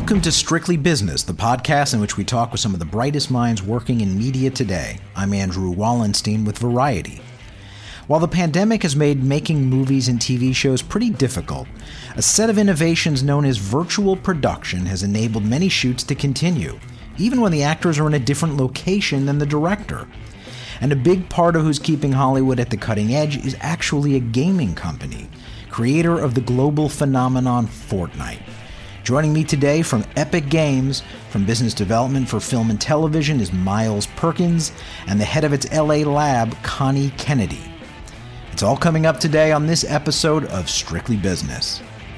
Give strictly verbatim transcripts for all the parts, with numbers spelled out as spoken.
Welcome to Strictly Business, the podcast in which we talk with some of the brightest minds working in media today. I'm Andrew Wallenstein with Variety. While the pandemic has made making movies and T V shows pretty difficult, a set of innovations known as virtual production has enabled many shoots to continue, even when the actors are in a different location than the director. And a big part of who's keeping Hollywood at the cutting edge is actually a gaming company, creator of the global phenomenon Fortnite. Joining me today from Epic Games, from business development for film and television, is Miles Perkins, and the head of its L A lab, Connie Kennedy. It's all coming up today on this episode of Strictly Business.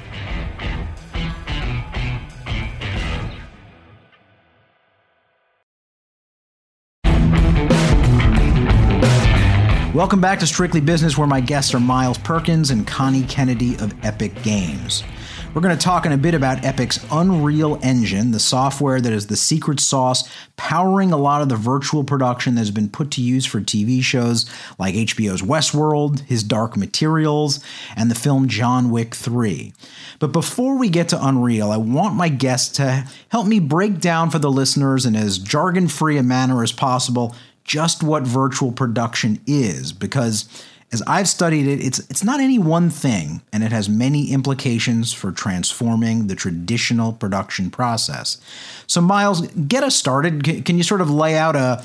Welcome back to Strictly Business, where my guests are Miles Perkins and Connie Kennedy of Epic Games. We're going to talk in a bit about Epic's Unreal Engine, the software that is the secret sauce powering a lot of the virtual production that has been put to use for T V shows like H B O's Westworld, His Dark Materials, and the film John Wick three. But before we get to Unreal, I want my guests to help me break down for the listeners in as jargon-free a manner as possible just what virtual production is, because as I've studied it, it's it's not any one thing, and it has many implications for transforming the traditional production process. So, Miles, get us started. Can, can you sort of lay out a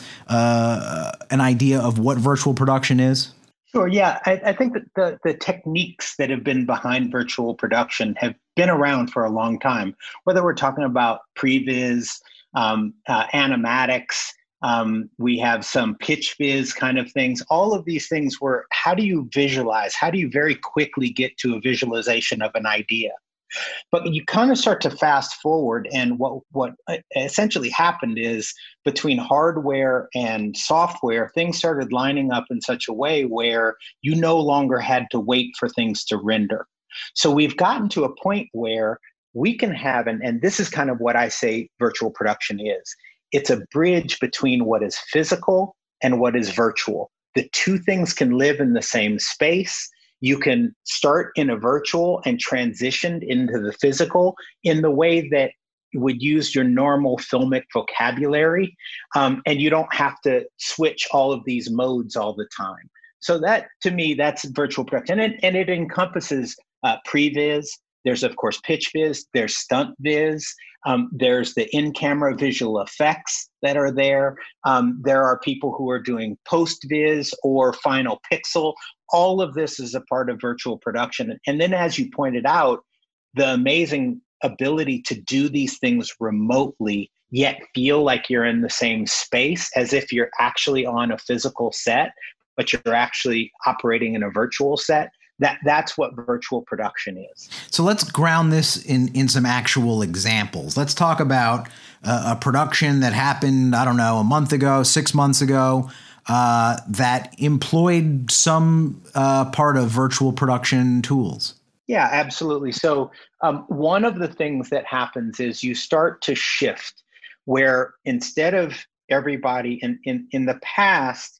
uh, an idea of what virtual production is? Sure. Yeah, I, I think that the the techniques that have been behind virtual production have been around for a long time. Whether we're talking about previs, um, uh, animatics. Um, we have some pitch viz kind of things. All of these things were, how do you visualize? How do you very quickly get to a visualization of an idea? But you kind of start to fast forward, and what, what essentially happened is between hardware and software, things started lining up in such a way where you no longer had to wait for things to render. So we've gotten to a point where we can have, and, and this is kind of what I say virtual production is. It's a bridge between what is physical and what is virtual. The two things can live in the same space. You can start in a virtual and transition into the physical in the way that you would use your normal filmic vocabulary, um, and you don't have to switch all of these modes all the time. So that, to me, that's virtual production, and it, and it encompasses uh, previs. There's, of course, pitch viz. There's stunt viz. Um, there's the in-camera visual effects that are there. Um, there are people who are doing post-viz or final pixel. All of this is a part of virtual production. And then, as you pointed out, the amazing ability to do these things remotely, yet feel like you're in the same space as if you're actually on a physical set, but you're actually operating in a virtual set. That that's what virtual production is. So let's ground this in, in some actual examples. Let's talk about uh, a production that happened, I don't know, a month ago, six months ago, uh, that employed some uh, part of virtual production tools. Yeah, absolutely. So um, one of the things that happens is you start to shift where instead of everybody in, in, in the past,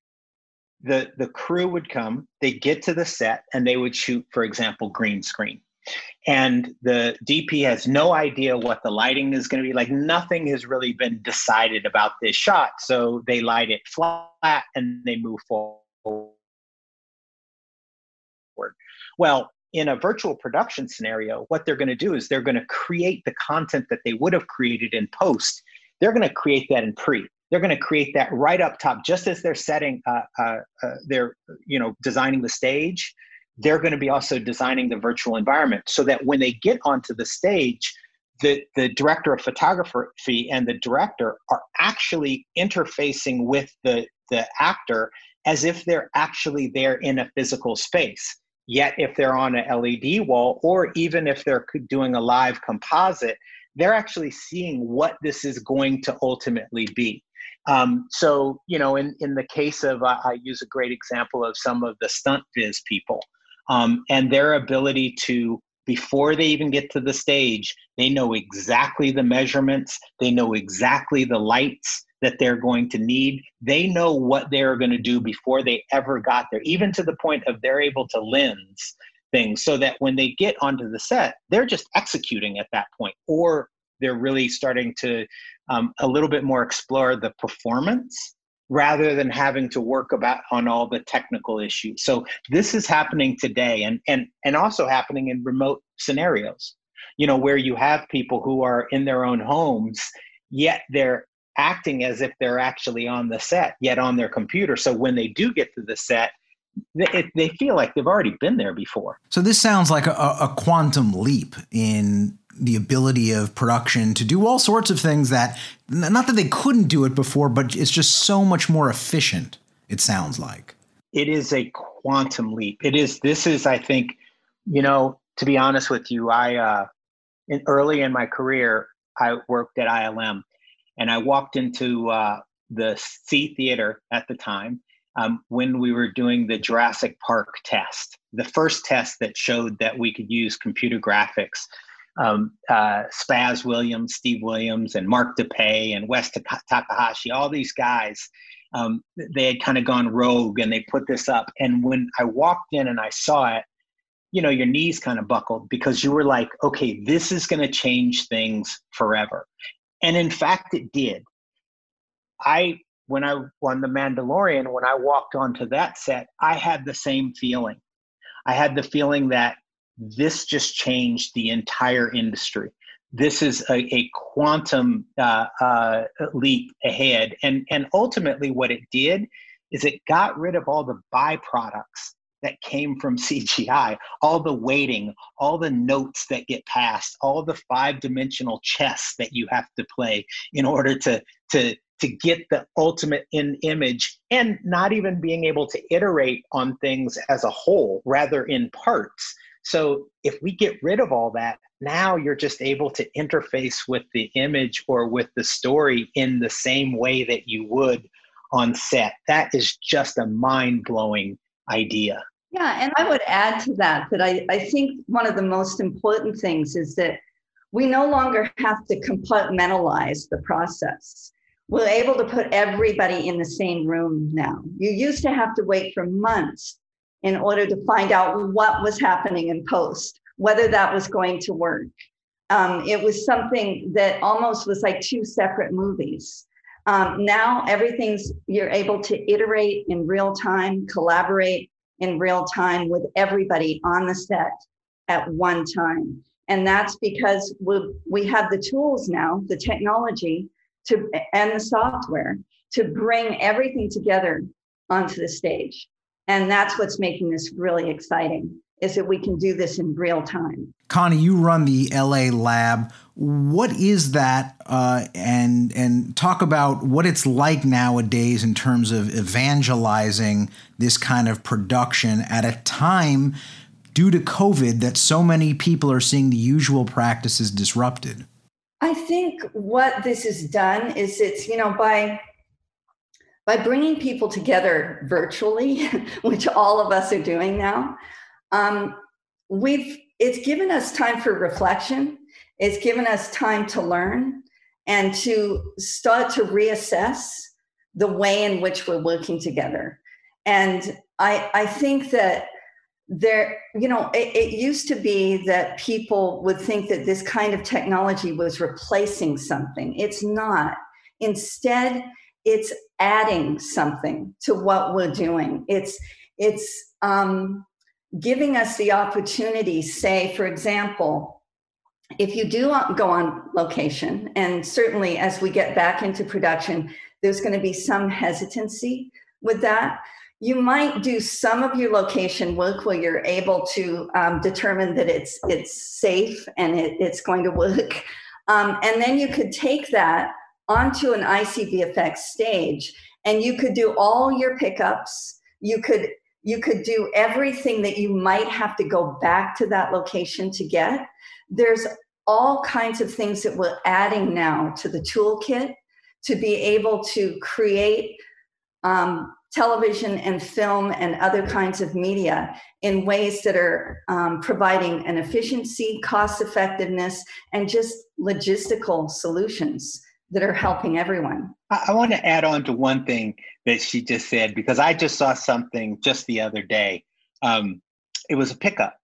The, the crew would come, they'd get to the set, and they would shoot, for example, green screen. And the D P has no idea what the lighting is going to be like. Nothing has really been decided about this shot. So they light it flat and they move forward. Well, in a virtual production scenario, what they're going to do is they're going to create the content that they would have created in post. They're going to create that in pre. They're going to create that right up top, just as they're setting, uh, uh, uh, they're, you know, designing the stage. They're going to be also designing the virtual environment so that when they get onto the stage, the, the director of photography and the director are actually interfacing with the, the actor as if they're actually there in a physical space. Yet if they're on an L E D wall, or even if they're doing a live composite, they're actually seeing what this is going to ultimately be. Um, so, you know, in, in the case of, uh, I use a great example of some of the stunt viz people um, and their ability to, before they even get to the stage, they know exactly the measurements. They know exactly the lights that they're going to need. They know what they're going to do before they ever got there, even to the point of they're able to lens things so that when they get onto the set, they're just executing at that point, or they're really starting to um, a little bit more explore the performance rather than having to work about on all the technical issues. So this is happening today, and and and also happening in remote scenarios, you know, where you have people who are in their own homes, yet they're acting as if they're actually on the set, yet on their computer. So when they do get to the set, they, they feel like they've already been there before. So this sounds like a, a quantum leap in the ability of production to do all sorts of things that, not that they couldn't do it before, but it's just so much more efficient, it sounds like. It is a quantum leap. It is, this is, I think, you know, to be honest with you, I, uh, in, early in my career, I worked at I L M, and I walked into uh, the C Theater at the time um, when we were doing the Jurassic Park test, the first test that showed that we could use computer graphics. Um, uh, Spaz Williams, Steve Williams, and Mark DePay, and Wes Takahashi, all these guys, um, they had kind of gone rogue, and they put this up. And when I walked in and I saw it, you know, your knees kind of buckled, because you were like, okay, this is going to change things forever. And in fact, it did. I, when I won The Mandalorian, when I walked onto that set, I had the same feeling. I had the feeling that this just changed the entire industry. This is a, a quantum uh, uh, leap ahead. And, and ultimately what it did is it got rid of all the byproducts that came from C G I, all the weighting, all the notes that get passed, all the five-dimensional chess that you have to play in order to, to, to get the ultimate in image, and not even being able to iterate on things as a whole, rather in parts. So if we get rid of all that, now you're just able to interface with the image or with the story in the same way that you would on set. That is just a mind-blowing idea. Yeah, and I would add to that, that I, I think one of the most important things is that we no longer have to compartmentalize the process. We're able to put everybody in the same room now. You used to have to wait for months in order to find out what was happening in post, whether that was going to work. Um, it was something that almost was like two separate movies. Um, now everything's, you're able to iterate in real time, collaborate in real time with everybody on the set at one time. And that's because we we have the tools now, the technology to and the software to bring everything together onto the stage. And that's what's making this really exciting, is that we can do this in real time. Connie, you run the L A lab. What is that? Uh, and and talk about what it's like nowadays in terms of evangelizing this kind of production at a time due to COVID that so many people are seeing the usual practices disrupted. I think what this has done is it's, you know, by by bringing people together virtually, which all of us are doing now, um, we've it's given us time for reflection. It's given us time to learn and to start to reassess the way in which we're working together. And I, I think that there, you know, it, it used to be that people would think that this kind of technology was replacing something. It's not. Instead, it's adding something to what we're doing. It's, it's um, giving us the opportunity, say, for example, if you do go on location, and certainly as we get back into production, there's going to be some hesitancy with that. You might do some of your location work where you're able to um, determine that it's it's safe and it, it's going to work. Um, and then you could take that onto an I C V F X stage, and you could do all your pickups. You could you could do everything that you might have to go back to that location to get. There's all kinds of things that we're adding now to the toolkit to be able to create um, television and film and other kinds of media in ways that are um, providing an efficiency, cost effectiveness, and just logistical solutions that are helping everyone. I, I want to add on to one thing that she just said, because I just saw something just the other day. Um, it was a pickup.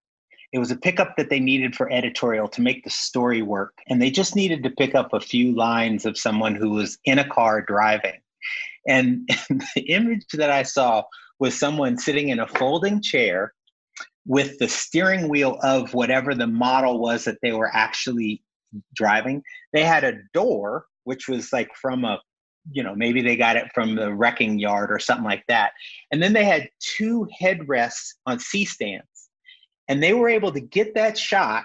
It was a pickup that they needed for editorial to make the story work. And they just needed to pick up a few lines of someone who was in a car driving. And, and the image that I saw was someone sitting in a folding chair with the steering wheel of whatever the model was that they were actually driving. They had a door, which was like from a, you know, maybe they got it from the wrecking yard or something like that. And then they had two headrests on C-stands. And they were able to get that shot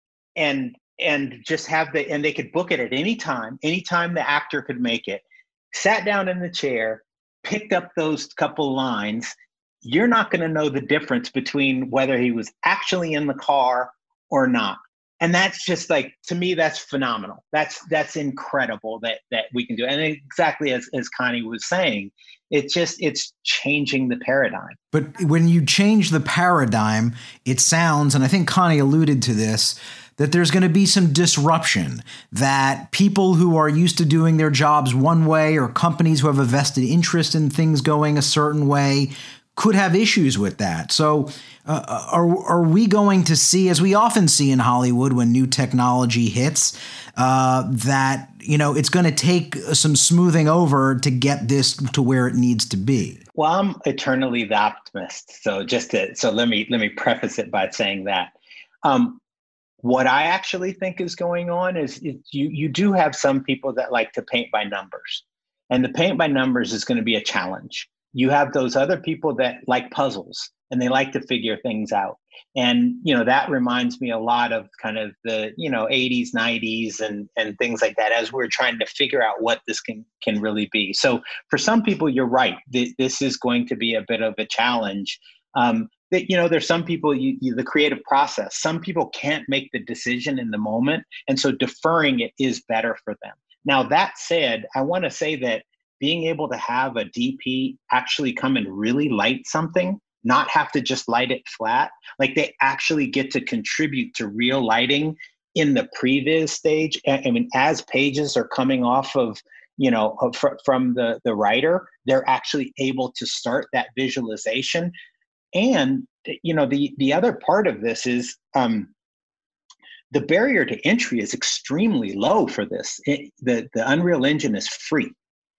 and and just have the, and they could book it at any time, anytime the actor could make it, sat down in the chair, picked up those couple lines. You're not going to know the difference between whether he was actually in the car or not. And that's just like, to me, that's phenomenal. That's that's incredible that that we can do. And exactly as, as Connie was saying, it's just, it's changing the paradigm. But when you change the paradigm, it sounds, and I think Connie alluded to this, that there's going to be some disruption, that people who are used to doing their jobs one way, or companies who have a vested interest in things going a certain way, could have issues with that. So uh, are, are we going to see, as we often see in Hollywood when new technology hits, uh, that, you know, it's going to take some smoothing over to get this to where it needs to be? Well, I'm eternally the optimist. So just to, so let me, let me preface it by saying that. Um, what I actually think is going on is it, you, you do have some people that like to paint by numbers, and the paint by numbers is going to be a challenge. You have those other people that like puzzles and they like to figure things out. And, you know, that reminds me a lot of kind of the, you know, eighties, nineties and, and things like that, as we're trying to figure out what this can, can really be. So for some people, you're right. Th- this is going to be a bit of a challenge. Um, that, you know, there's some people, you, you, the creative process, some people can't make the decision in the moment. And so deferring it is better for them. Now, that said, I want to say that being able to have a D P actually come and really light something, not have to just light it flat, like they actually get to contribute to real lighting in the previs stage. I mean, as pages are coming off of, you know, fr- from the, the writer, they're actually able to start that visualization. And, you know, the, the other part of this is um, the barrier to entry is extremely low for this. It, the, the Unreal Engine is free.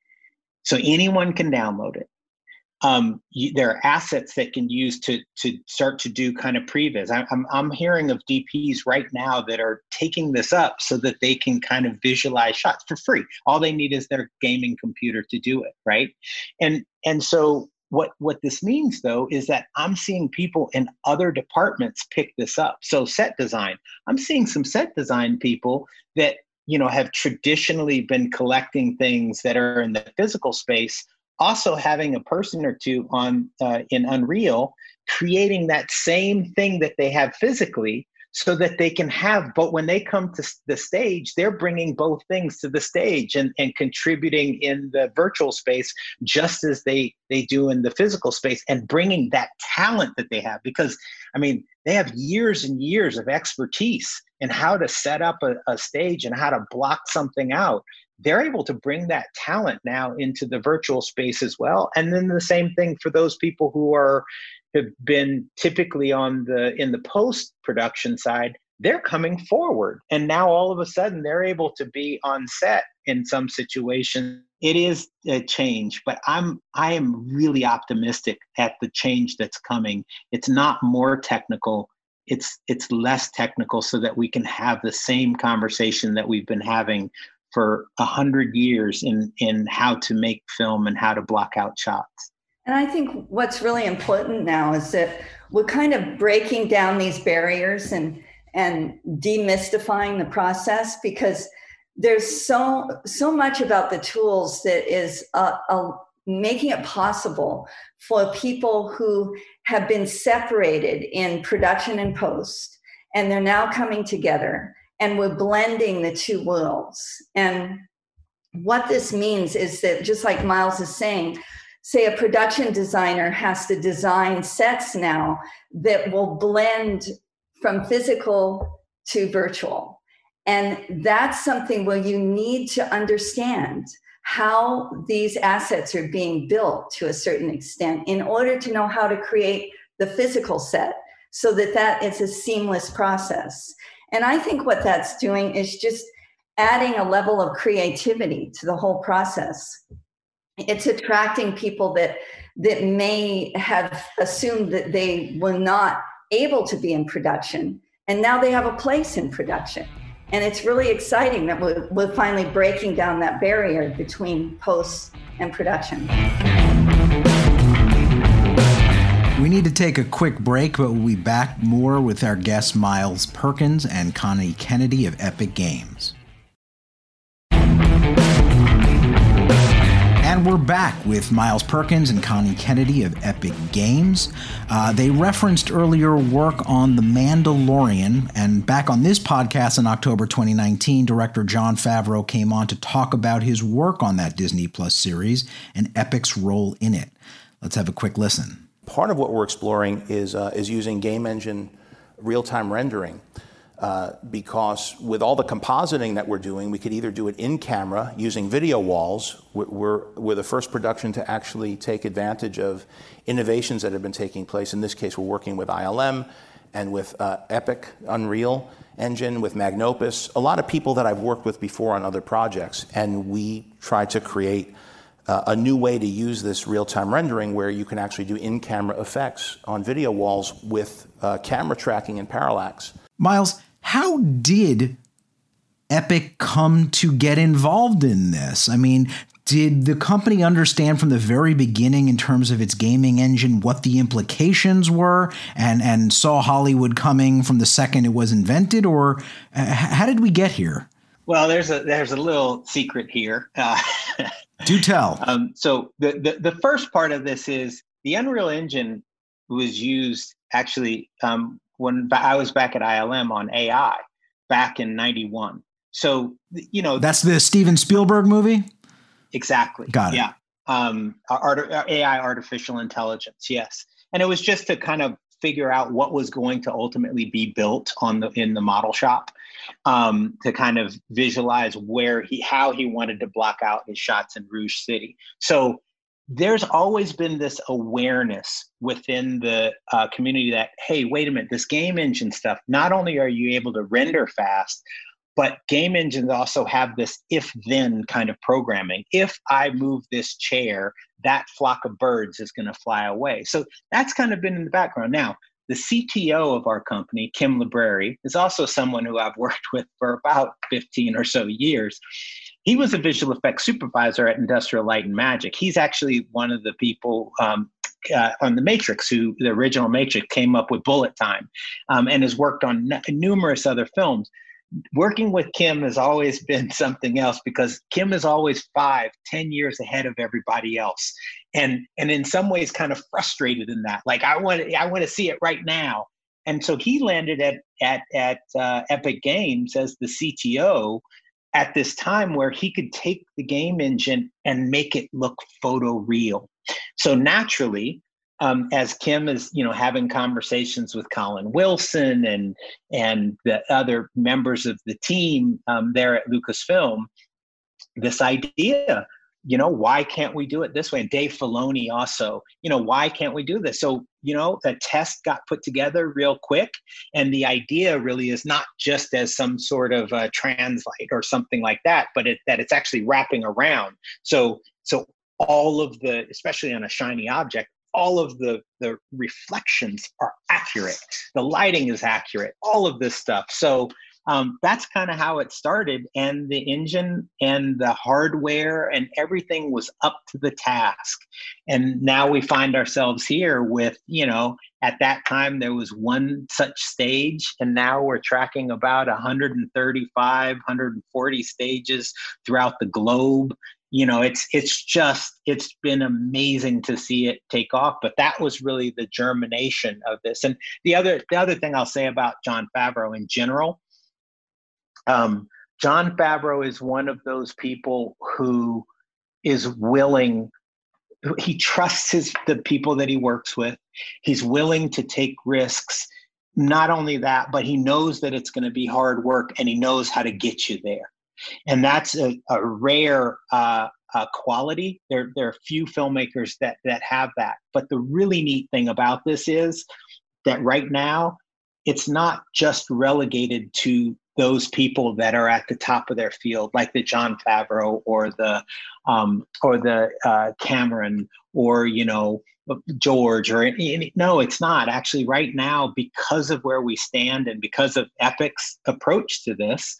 So anyone can download it. Um, you, there are assets that can use to to start to do kind of previs. I, I'm I'm hearing of D Ps right now that are taking this up so that they can kind of visualize shots for free. All they need is their gaming computer to do it, right? And and so what what this means though is that I'm seeing people in other departments pick this up. So set design, I'm seeing some set design people that, you know, have traditionally been collecting things that are in the physical space, also having a person or two on uh, in Unreal, creating that same thing that they have physically so that they can have, but when they come to the stage, they're bringing both things to the stage and, and contributing in the virtual space just as they, they do in the physical space, and bringing that talent that they have. Because, I mean, they have years and years of expertise in how to set up a, a stage and how to block something out. They're able to bring that talent now into the virtual space as well. And then the same thing for those people who are have been typically on the in the post-production side. They're coming forward. And now all of a sudden they're able to be on set in some situations. It is a change, but I'm I am really optimistic at the change that's coming. It's not more technical. It's it's less technical, so that we can have the same conversation that we've been having for a hundred years in, in how to make film and how to block out shots. And I think what's really important now is that we're kind of breaking down these barriers and and demystifying the process, because there's so so much about the tools that is uh, uh, making it possible for people who have been separated in production and post, and they're now coming together, and we're blending the two worlds. And what this means is that, just like Miles is saying, say a production designer has to design sets now that will blend from physical to virtual. And that's something where you need to understand how these assets are being built to a certain extent in order to know how to create the physical set so that that it's a seamless process. And I think what that's doing is just adding a level of creativity to the whole process. It's attracting people that that may have assumed that they were not able to be in production, and now they have a place in production. And it's really exciting that we're, we're finally breaking down that barrier between post and production. We need to take a quick break, but we'll be back more with our guests Miles Perkins and Connie Kennedy of Epic Games. And we're back with Miles Perkins and Connie Kennedy of Epic Games. Uh, they referenced earlier work on The Mandalorian, and back on this podcast in October twenty nineteen, director Jon Favreau came on to talk about his work on that Disney Plus series and Epic's role in it. Let's have a quick listen. Part of what we're exploring is uh, is using game engine real-time rendering. Uh, because with all the compositing that we're doing, we could either do it in camera using video walls. We're, we're the first production to actually take advantage of innovations that have been taking place. In this case, we're working with I L M and with uh, Epic, Unreal Engine, with Magnopus, a lot of people that I've worked with before on other projects. And we try to create uh, a new way to use this real-time rendering where you can actually do in-camera effects on video walls with uh, camera tracking and parallax. Miles, how did Epic come to get involved in this? I mean, did the company understand from the very beginning in terms of its gaming engine what the implications were and, and saw Hollywood coming from the second it was invented? Or uh, how did we get here? Well, there's a there's a little secret here. Uh, Do tell. Um, so the, the, the first part of this is the Unreal Engine was used actually um, when I was back at I L M on A I back in ninety-one. So, you know. That's the Steven Spielberg movie? Exactly. Got it. Yeah. Um, art, A I, artificial intelligence. Yes. And it was just to kind of figure out what was going to ultimately be built on the, in the model shop, um, to kind of visualize where he, how he wanted to block out his shots in Rouge City. So, there's always been this awareness within the uh, community that, hey, wait a minute, this game engine stuff, not only are you able to render fast, but game engines also have this if-then kind of programming. If I move this chair, that flock of birds is going to fly away. So that's kind of been in the background. Now, the C T O of our company, Kim Libreri, is also someone who I've worked with for about fifteen or so years. He was a visual effects supervisor at Industrial Light and Magic. He's actually one of the people um, uh, on The Matrix, who the original Matrix came up with Bullet Time, um, and has worked on n- numerous other films. Working with Kim has always been something else because Kim is always five, ten years ahead of everybody else. And, and in some ways kind of frustrated in that, like, I want I want to see it right now. And so he landed at, at, at uh, Epic Games as the C T O at this time where he could take the game engine and make it look photoreal. So naturally, um, as Kim is, you know, having conversations with Colin Wilson and and the other members of the team um, there at Lucasfilm, this idea, you know, why can't we do it this way? And Dave Filoni also, you know, why can't we do this? So, you know, the test got put together real quick. And the idea really is not just as some sort of uh, translate or something like that, but it, that it's actually wrapping around. So, so all of the, especially on a shiny object, all of the, the reflections are accurate. The lighting is accurate, all of this stuff. So um, that's kind of how it started. And the engine and the hardware and everything was up to the task. And now we find ourselves here with, you know, at that time there was one such stage, and now we're tracking about one hundred thirty-five, one hundred forty stages throughout the globe. You know, it's it's just, it's been amazing to see it take off, but that was really the germination of this. And the other the other thing I'll say about Jon Favreau in general, um, Jon Favreau is one of those people who is willing, he trusts his the people that he works with. He's willing to take risks. Not only that, but he knows that it's going to be hard work, and he knows how to get you there. And that's a, a rare uh, uh, quality. There, there are few filmmakers that that have that. But the really neat thing about this is that right now, it's not just relegated to those people that are at the top of their field, like the Jon Favreau or the um, or the uh, Cameron or, you know, George or any, no, it's not actually right now, because of where we stand and because of Epic's approach to this.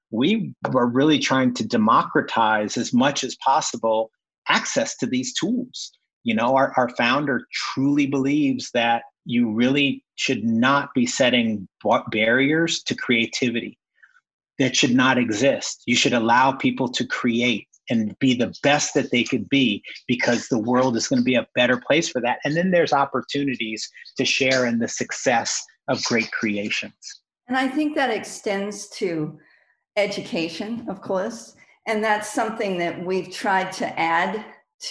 We are really trying to democratize as much as possible access to these tools. You know, our, our founder truly believes that you really should not be setting barriers to creativity. That should not exist. You should allow people to create and be the best that they could be, because the world is going to be a better place for that. And then there's opportunities to share in the success of great creations. And I think that extends to education, of course. And that's something that we've tried to add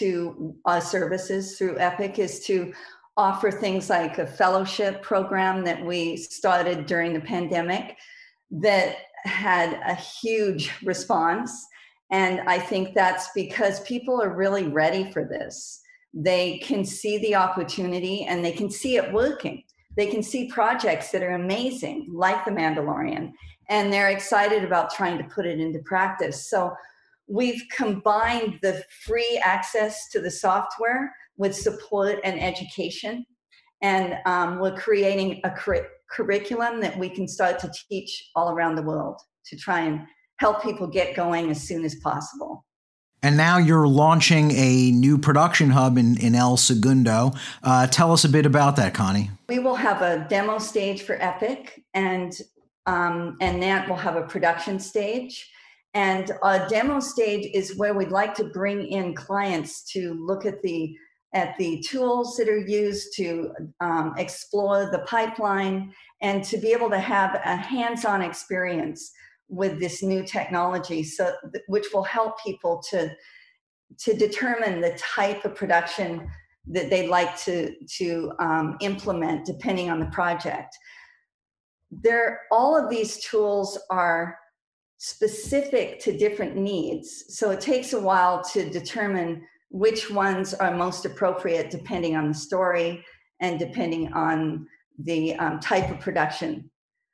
to our services through Epic, is to offer things like a fellowship program that we started during the pandemic that had a huge response. And I think that's because people are really ready for this. They can see the opportunity and they can see it working. They can see projects that are amazing, like The Mandalorian, and they're excited about trying to put it into practice. So we've combined the free access to the software with support and education. And um, we're creating a cur- curriculum that we can start to teach all around the world to try and help people get going as soon as possible. And now you're launching a new production hub in, in El Segundo. Uh, tell us a bit about that, Connie. We will have a demo stage for Epic, and um, and Nant will have a production stage. And a demo stage is where we'd like to bring in clients to look at the at the tools that are used to um, explore the pipeline and to be able to have a hands-on experience with this new technology, so which will help people to to determine the type of production that they'd like to to um, implement depending on the project. There, all of these tools are specific to different needs, so it takes a while to determine which ones are most appropriate depending on the story and depending on the um, type of production.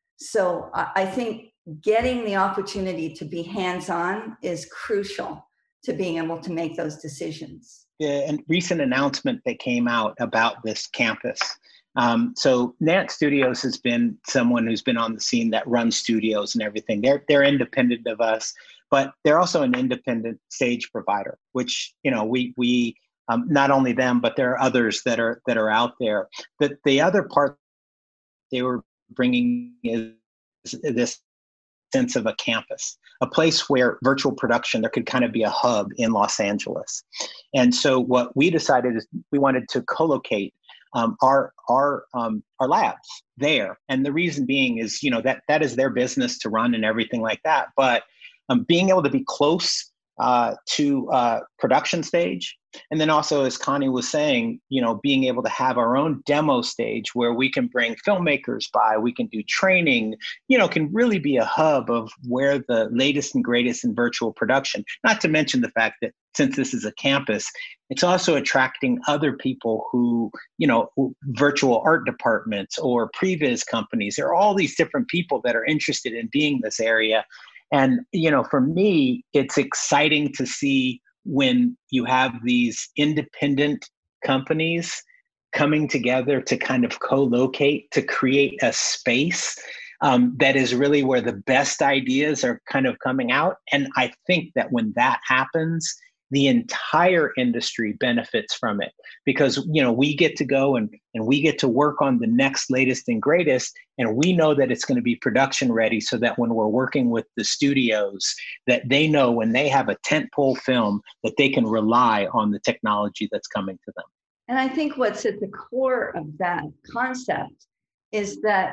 So I, I think getting the opportunity to be hands-on is crucial to being able to make those decisions. Yeah, a recent announcement that came out about this campus. Um, so Nant Studios has been someone who's been on the scene that runs studios and everything. They're they're independent of us, but they're also an independent stage provider, which, you know, we we um, not only them, but there are others that are that are out there. The the other part they were bringing is this sense of a campus, a place where virtual production, there could kind of be a hub in Los Angeles. And so what we decided is we wanted to co-locate um, our our um, our labs there. And the reason being is, you know, that that is their business to run and everything like that. But um, being able to be close uh, to uh, production stage, and then also, as Connie was saying, you know, being able to have our own demo stage where we can bring filmmakers by, we can do training, you know, can really be a hub of where the latest and greatest in virtual production. Not to mention the fact that since this is a campus, it's also attracting other people who, you know, virtual art departments or previs companies. There are all these different people that are interested in being in this area. And, you know, for me, it's exciting to see when you have these independent companies coming together to kind of co-locate, to create a space um, that is really where the best ideas are kind of coming out. And I think that when that happens, the entire industry benefits from it, because, you know, we get to go and, and we get to work on the next latest and greatest, and we know that it's going to be production ready, so that when we're working with the studios, that they know when they have a tentpole film that they can rely on the technology that's coming to them. And I think what's at the core of that concept is that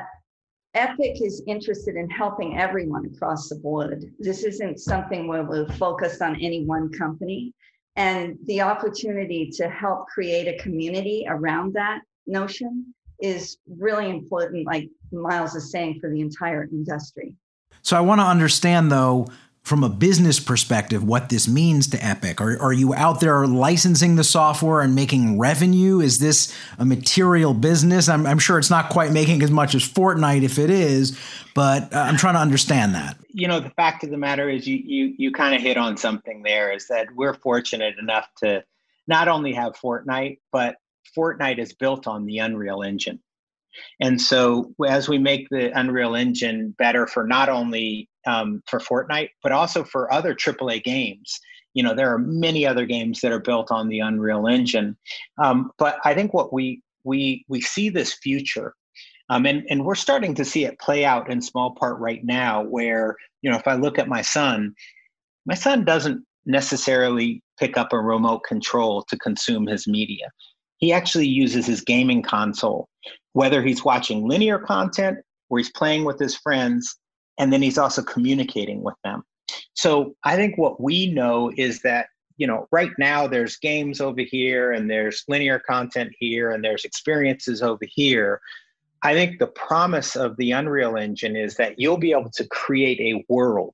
Epic is interested in helping everyone across the board. This isn't something where we're focused on any one company. And the opportunity to help create a community around that notion is really important, like Miles is saying, for the entire industry. So I want to understand, though, from a business perspective, what this means to Epic. Are, are you out there licensing the software and making revenue? Is this a material business? I'm, I'm sure it's not quite making as much as Fortnite if it is, but uh, I'm trying to understand that. You know, the fact of the matter is you you you kind of hit on something there, is that we're fortunate enough to not only have Fortnite, but Fortnite is built on the Unreal Engine. And so as we make the Unreal Engine better for not only um, for Fortnite, but also for other triple A games, you know, there are many other games that are built on the Unreal Engine. Um, but I think what we we we see this future, um, and, and we're starting to see it play out in small part right now, where, you know, if I look at my son, my son doesn't necessarily pick up a remote control to consume his media. He actually uses his gaming console, whether he's watching linear content or he's playing with his friends, and then he's also communicating with them. So I think what we know is that, you know, right now there's games over here and there's linear content here and there's experiences over here. I think the promise of the Unreal Engine is that you'll be able to create a world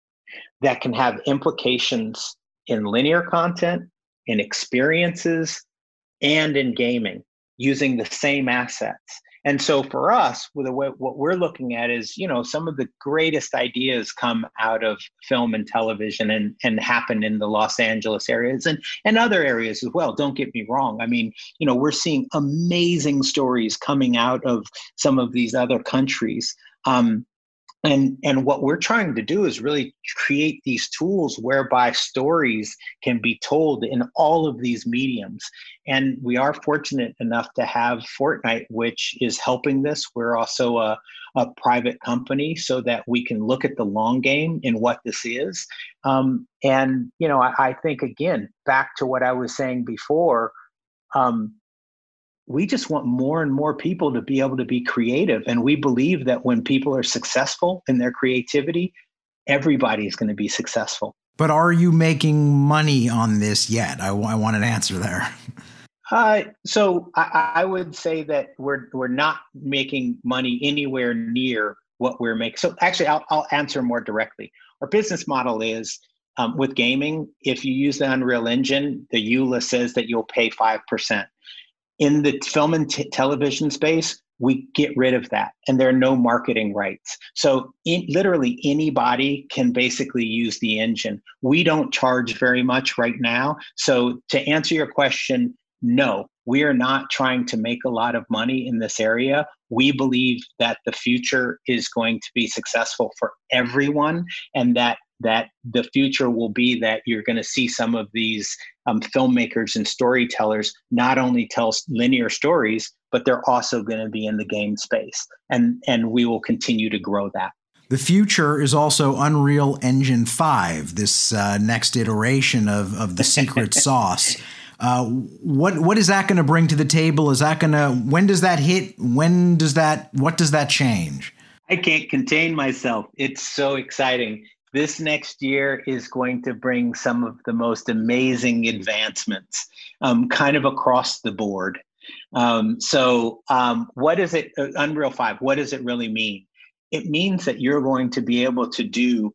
that can have implications in linear content, in experiences, and in gaming using the same assets. And so for us, with the way, what we're looking at is, you know, some of the greatest ideas come out of film and television and, and happen in the Los Angeles areas and, and other areas as well. Don't get me wrong. I mean, you know, we're seeing amazing stories coming out of some of these other countries. Um, And and what we're trying to do is really create these tools whereby stories can be told in all of these mediums. And we are fortunate enough to have Fortnite, which is helping this. We're also a, a private company so that we can look at the long game in what this is. Um, and, you know, I, I think, again, back to what I was saying before, um, we just want more and more people to be able to be creative. And we believe that when people are successful in their creativity, everybody is going to be successful. But are you making money on this yet? I, I want an answer there. Uh, so I, I would say that we're we're not making money anywhere near what we're making. So actually, I'll, I'll answer more directly. Our business model is um, with gaming, if you use the Unreal Engine, the E U L A says that you'll pay five percent. In the film and t- television space, we get rid of that, and there are no marketing rights. So in, literally anybody can basically use the engine. We don't charge very much right now. So to answer your question, no, we are not trying to make a lot of money in this area. We believe that the future is going to be successful for everyone, and that that the future will be that you're going to see some of these um, filmmakers and storytellers not only tell linear stories, but they're also going to be in the game space. And, and we will continue to grow that. The future is also Unreal Engine five, this uh, next iteration of, of the secret sauce. Uh, what what is that going to bring to the table? Is that going to, when does that hit? When does that, what does that change? I can't contain myself. It's so exciting. This next year is going to bring some of the most amazing advancements, um, kind of across the board. Um, so um, what is it, uh, Unreal five, what does it really mean? It means that you're going to be able to do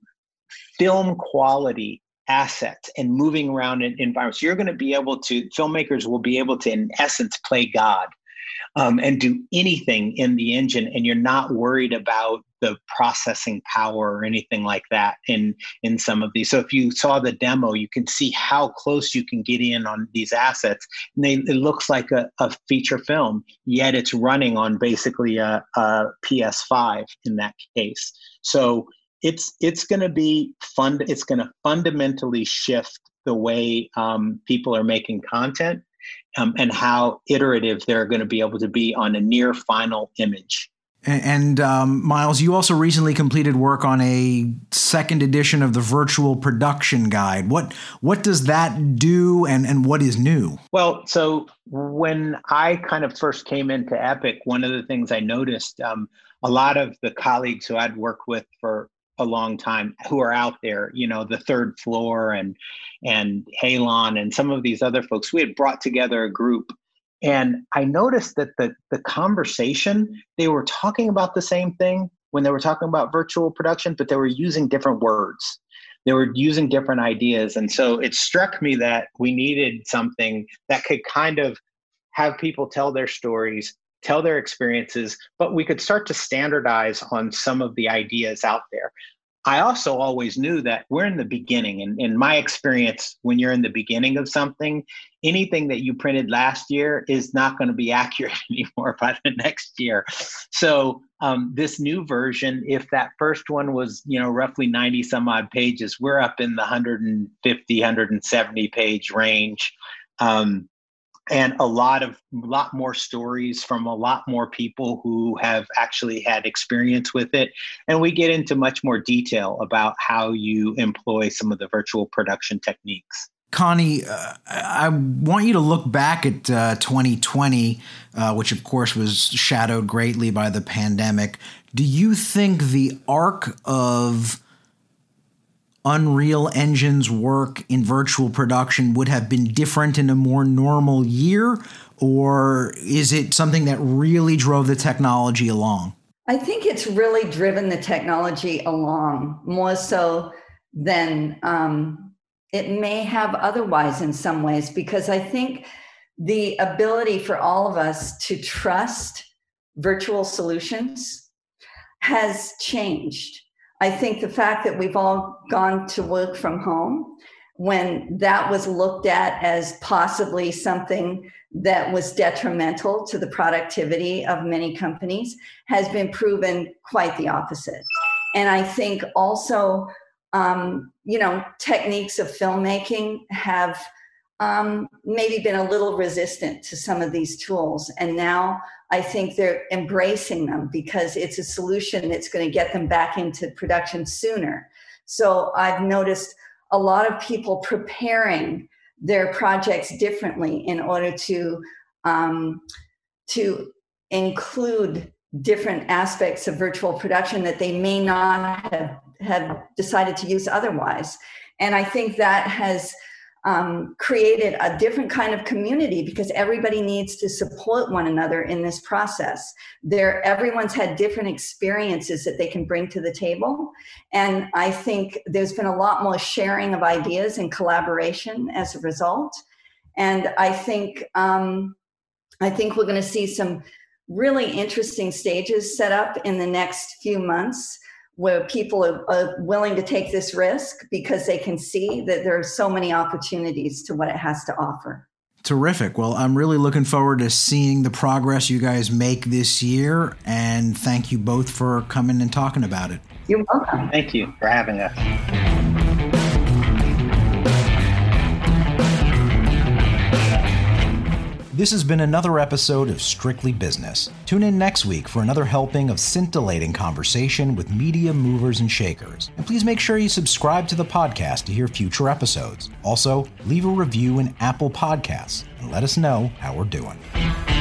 film quality assets and moving around in environments. You're going to be able to, filmmakers will be able to, in essence, play God um, and do anything in the engine, and you're not worried about the processing power or anything like that in, in some of these. So if you saw the demo, you can see how close you can get in on these assets. And they, it looks like a, a feature film, yet it's running on basically a, a P S five in that case. So it's it's going to be fun. It's going to fundamentally shift the way um, people are making content um, and how iterative they're going to be able to be on a near final image. And um, Miles, you also recently completed work on a second edition of the Virtual Production Guide. What what does that do, and, and what is new? Well, so when I kind of first came into Epic, one of the things I noticed, um, a lot of the colleagues who I'd worked with for a long time who are out there, you know, the Third Floor and and Halon and some of these other folks, we had brought together a group. And I noticed that the, the conversation, they were talking about the same thing when they were talking about virtual production, but they were using different words. They were using different ideas. And so it struck me that we needed something that could kind of have people tell their stories, tell their experiences, but we could start to standardize on some of the ideas out there. I also always knew that we're in the beginning. And in my experience, when you're in the beginning of something, anything that you printed last year is not going to be accurate anymore by the next year. So um, this new version, if that first one was, you know, roughly ninety some odd pages, we're up in the one hundred fifty, one hundred seventy page range. Um, And a lot of, lot more stories from a lot more people who have actually had experience with it. And we get into much more detail about how you employ some of the virtual production techniques. Connie, uh, I want you to look back at uh, twenty twenty, uh, which of course was shadowed greatly by the pandemic. Do you think the arc of Unreal Engine's work in virtual production would have been different in a more normal year? Or is it something that really drove the technology along? I think it's really driven the technology along more so than um, it may have otherwise in some ways, because I think the ability for all of us to trust virtual solutions has changed. I think the fact that we've all gone to work from home, when that was looked at as possibly something that was detrimental to the productivity of many companies, has been proven quite the opposite. And I think also, um, you know, techniques of filmmaking have um, maybe been a little resistant to some of these tools. And now I think they're embracing them because it's a solution that's going to get them back into production sooner. So I've noticed a lot of people preparing their projects differently in order to um, to include different aspects of virtual production that they may not have, have decided to use otherwise. And I think that has Um, created a different kind of community because everybody needs to support one another in this process. There, everyone's had different experiences that they can bring to the table. And I think there's been a lot more sharing of ideas and collaboration as a result. And I think, um, I think we're going to see some really interesting stages set up in the next few months where people are, are willing to take this risk because they can see that there are so many opportunities to what it has to offer. Terrific. Well, I'm really looking forward to seeing the progress you guys make this year. And thank you both for coming and talking about it. You're welcome. Thank you for having us. This has been another episode of Strictly Business. Tune in next week for another helping of scintillating conversation with media movers and shakers. And please make sure you subscribe to the podcast to hear future episodes. Also, leave a review in Apple Podcasts and let us know how we're doing.